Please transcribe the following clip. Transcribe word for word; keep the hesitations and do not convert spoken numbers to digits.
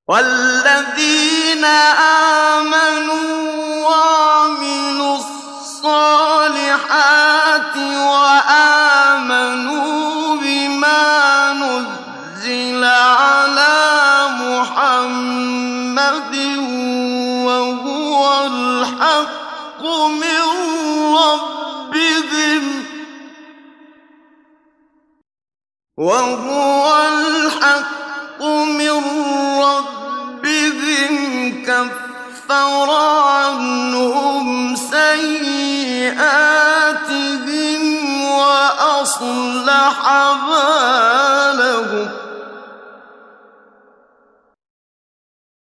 وَالَّذِينَ آمَنُوا وَعَمِلُوا الصَّالِحَاتِ وَآمَنُوا بِمَا نُزِّلَ عَلَىٰ مُحَمَّدٍ وَهُوَ الْحَقُّ مِن رَّبِّهِمْ كَفَّرَ عَنْهُمْ سَيِّئَاتِهِمْ وَأَصْلَحَ بَالَهُمْ